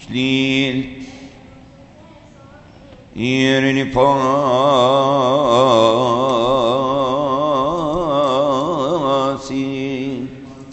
Slil Irini Pasi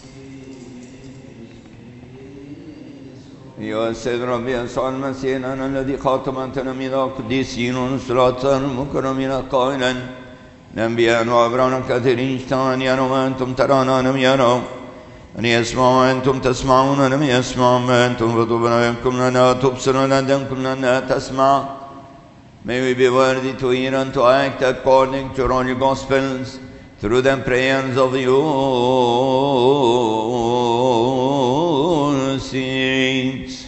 يا سيد ربي يسوع المسيح أنا الذي خاطبتنا من القديسين ونصرات المكرمين قائلا الأنبياء وأبرار كثيرين اشتهان وأنتم ترون ولم يروا أن يسمعوا وأنتم تسمعون ولم يسمعوا وأنتم فتبصرون لنا تبصرون أنكم لنا تسمع. May we be worthy to hear and to act according to all your gospels through the prayers of you saints.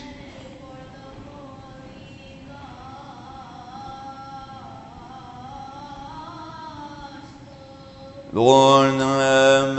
Lord, have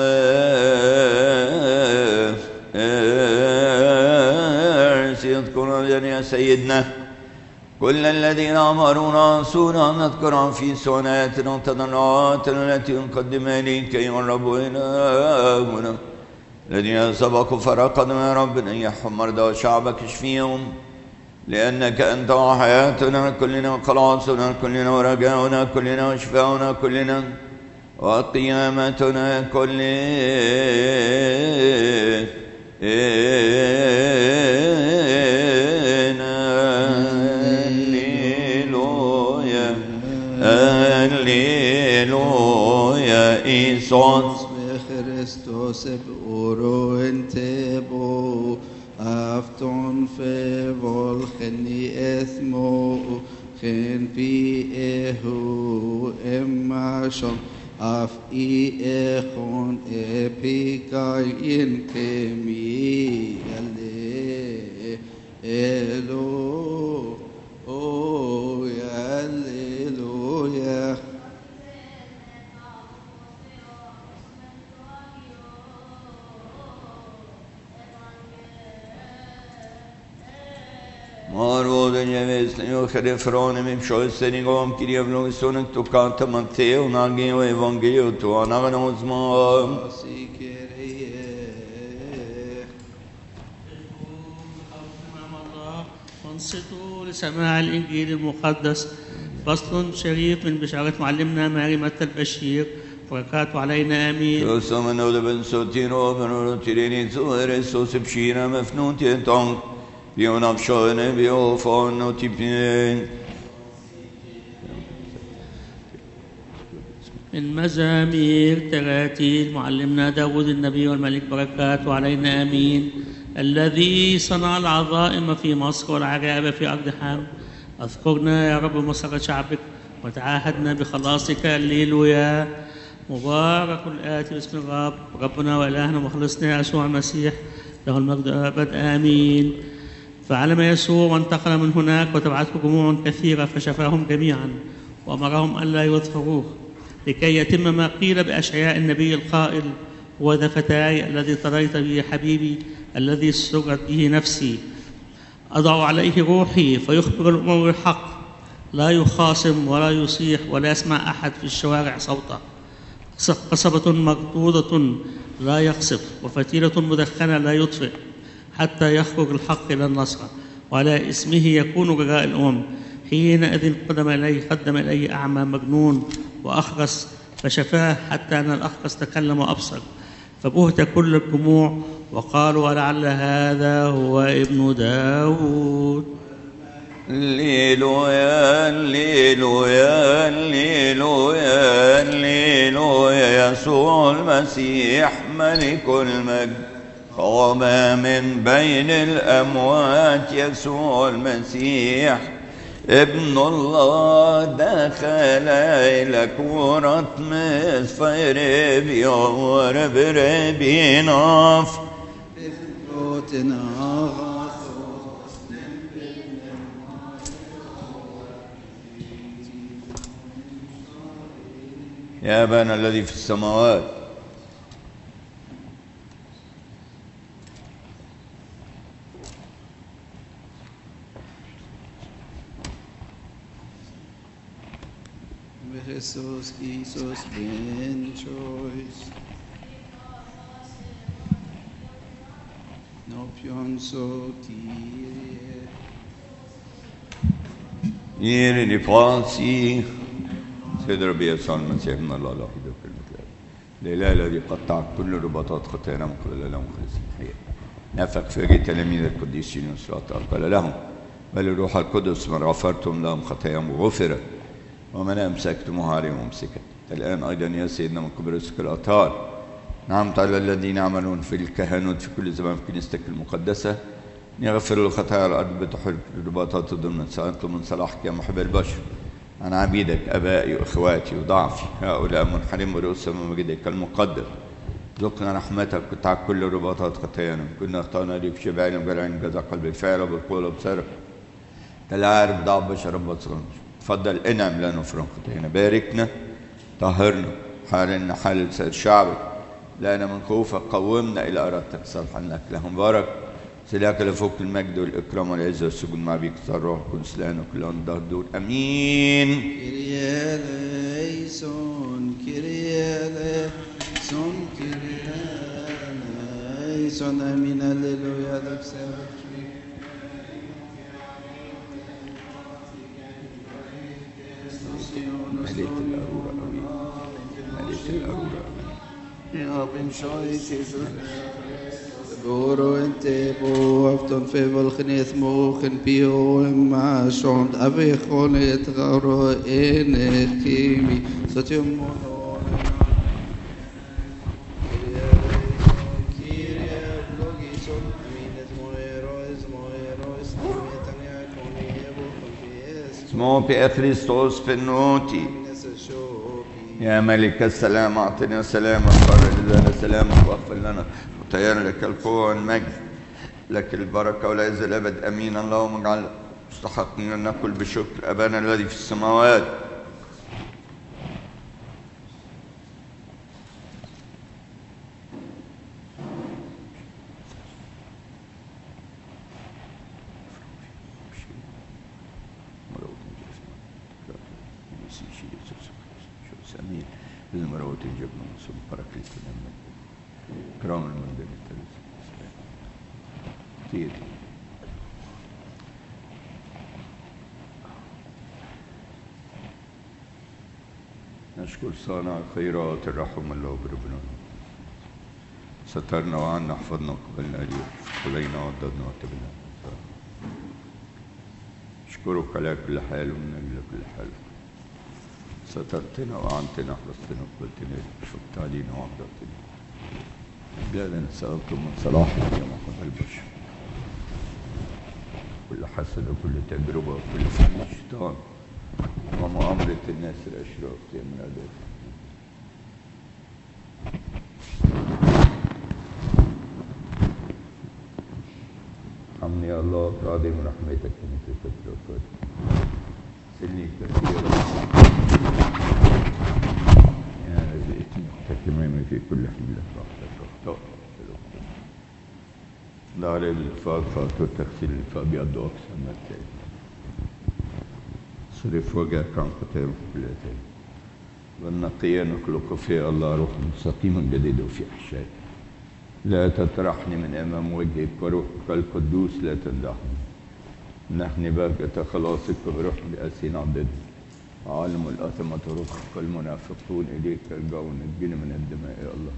mercy. اذكرنا يا سيدنا كل الذين أمرونا سونا نذكرهم في سناتنا وتضرعاتنا التي نقدم إليك أيها الرب إلهنا. الذين سبقوا فرقنا يا رب أن يحم مرضى شعبك اشفيهم لأنك أنت حياتنا كلنا خلاصنا كلنا ورجاؤنا كلنا وشفاؤنا كلنا وقيامتنا كلنا. Alleluia, Isus Christus oro entebo afton fevol khni esmo khen pi ehu emashon af I ekhon epikai in kemi elo oh Alleluia. Marvode nevestne och refrone med psjösning om kirjevlogisonen tokata Matteo nageo evangelium to anagnosma. وانصتوا لسماع الإنجيل المقدس. فصل شريف من بشارة معلمنا ماري متى البشير بركاته علينا آمين. سوسمنو دبن سوتيرو بنو تيريني زوير سوس بشيرة مفنون تيتون بيونا بشوينة بيوفون وتيبين. من مزامير تراتيل معلمنا داود النبي والملك بركاته علينا آمين. الذي صنع العظائم في مصر والعجائب في أرض حام. أذكرنا يا رب مسرة شعبك وتعاهدنا بخلاصك. الليلويا. مبارك الآتي باسم الرب ربنا وإلهنا ومخلصنا يسوع المسيح له المجد أبد آمين. فعلم يسوع وانتقل من هناك وتبعته جموع كثيرة فشفاهم جميعا وأمرهم ألا يظهروه لكي يتم ما قيل بأشعياء النبي القائل هو ذا فتاي الذي طريت به حبيبي الذي سرت به نفسي. أضع عليه روحي فيخبر الأمم بالحق لا يخاصم ولا يصيح ولا يسمع أحد في الشوارع صوته. قصبة مردودة لا يقصف وفتيلة مدخنة لا يطفئ حتى يخرج الحق إلى النصر وعلى اسمه يكون رجاء الأمم. حينئذ قدم إليه أعمى مجنون وأخرس فشفاه حتى أن الأخرس تكلم وأبصر. فبهت كل الجموع وقالوا ولعل هذا هو ابن داود. الليلويا الليلويا الليلويا الليلويا. يسوع المسيح ملك المجد قام من بين الأموات. يسوع المسيح ابن الله دخل إلى كرة مصفر بيور بربيناف يا أبانا الذي في السماوات Jesus ben choice. No Fionso Kyrie. يرني فانسي سيد ربي يسوع المسيح من الله الوحيد وكلمة الله الإله الذي قطع كل رباطات خطايانا من قبل الله مخلص الحياة نفخ في تلاميذ القديسين والصلاة قال لهم بل الروح القدس من غفرتم لهم خطاياهم غفرت ومن أمسكتموها عليهم أمسكت الآن أيضا يا سيدنا من قبرصك الأطهار نعمت على الذين يعملون في الكهنوت في كل زمان في كنيستك المقدسة يغفر الخطايا على الأرض بتحل الرباطات ضمن سألتم من صلاحك يا محب البشر عن عبيدك أبائي وإخواتي وضعفي هؤلاء منحرم رؤوسهم من مجدك المقدس ذقنا رحمتك قطع كل رباطات خطايانا كنا اخطأنا ليك شبعنا بجرعين جزع قلب الفعل وبالقول وبصرف العارف ضعف بشر رب وصغرنا تفضل انعم لنا وفرن خطايانا باركنا طهرنا حالنا حال سائر شعبك لنا من خوفك قومنا إلى أرادتك صالحا لك لهم بارك سلاك لفوق المجد والإكرام والعزة والسجود مع بيك الروح كل سلام وكل أنظار دول أمين Kyrie eleison, Kyrie eleison, Kyrie eleison, Amin, Alleluia, مليت الأرورة أمين مليت الأرورة أمين Ja, bin scheuß, Jesus. Goro en tebo, afton fevel geneth mogen pio en maasond, avechon et garo en chemi, sotium mono. Kyrie logison, aminet moerois, nametania koni evo konfies. اسمه في خريستوس في النوتي يا ملك السلام أعطنا سلامك فرج لنا سلامك واغفر لنا خطايانا لك القوة والمجد لك البركة والعزة الأبد أمين اللهم اجعل مستحقين أن نأكل بشكر أبانا الذي في السماوات المروت الجبن ثم بركة الأمن كرام المنزل الثالث كثير نشكر صانع الخيرات الرحم الله بربنا سترنا وعنا احفظنا وقبلنا اليوم علينا وعددنا واتبنا نشكرك على كل حال ومن أجل كل حال سترتنا وعنتنا حرصتنا وقبلتنا شفت علينا وعبدتنا بلادنا سألتم من صلاحك يا محب البشر كل حسد وكل تجربة وكل فن الشيطان ومؤامرة الناس الأشراف يا من أداء حمني يا الله راضي من رحمتك مثل فترة سني كثيرا يا رزقتني محتكمين في كل حملة راحتك واخطاء دار الفاق فاقر تغسل الفاق بيض أقسى ما تلاقي صرف وجهك عن خطايا كلها والنقيا نخلق في الله روح مستقيما جديد وفي أحشائك لا تطرحني من أمام وجهك وروحك القدوس لا تدعني نحن بهجة خلاصك وروح لأسين عبد عالم الأثمة رزقك المنافقون إليك يرجعون نجينا من الدماء يا الله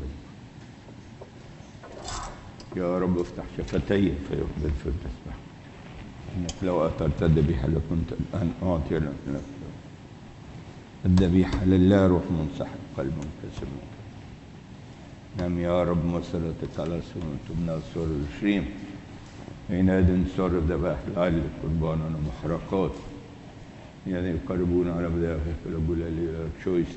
يا رب افتح شفتي فيقبل في التسبح إنك لو أثرت الذبيحة لكنت الآن أعطي لك الذبيحة لله روح منسحب قلب منكسر نعم يا رب مسرتك على سنة ابن سور الشريم عناد سور الذبائح لعل قربانا ومحرقات يعني يقربون على بداية يقول لي شويس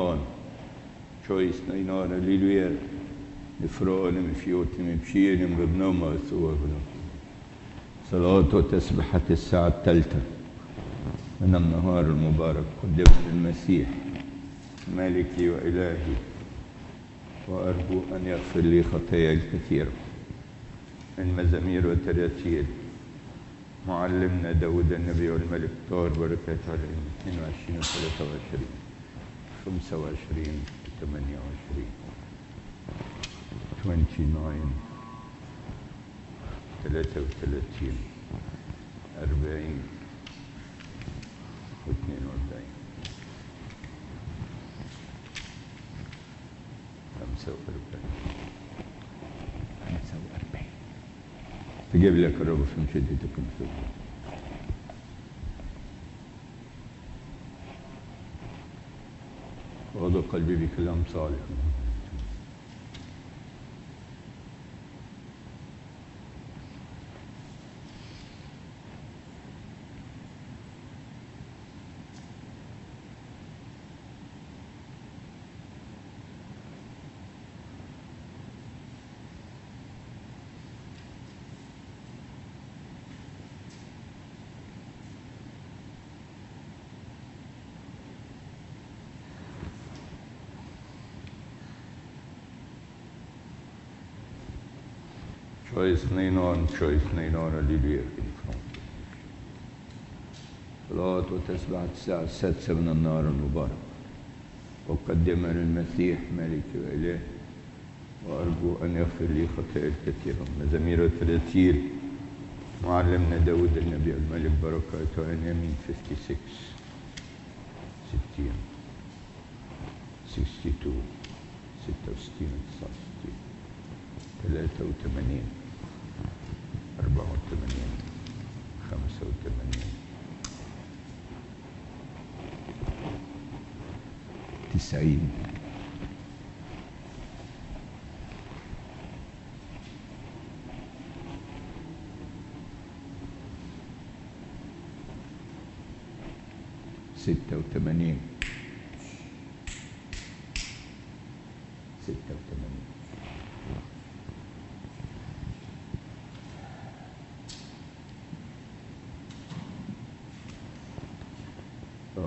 نينان الليلوير نفرون مفيوتي مبشير مبنوما ثوابنا صلاة وتسبحة الساعة الثالثة من النهار المبارك قدمت المسيح مالكي وإلهي وأرجو أن يغفر لي خطاياي الكثيرة من مزامير وتراتيل معلمنا داود النبي والملك طاهر بركات عليهم 22 و 23 25 28 29 33 40 42 45 تجيب لك الرب في مشدتكم سوء. وضع قلبي بكلام صالح. Choice 9 on, hallelujah. صلاة وتسبحة الساعة 6 من النار المبارك أقدمها للمسيح ملك وإله وأرجو أن يغفر لي خطاياي الكثيرة. مزامير 30 معلمنا داود النبي الملك بركاته عن يمين 56 60 62 66 69 83 84 85 90 86 86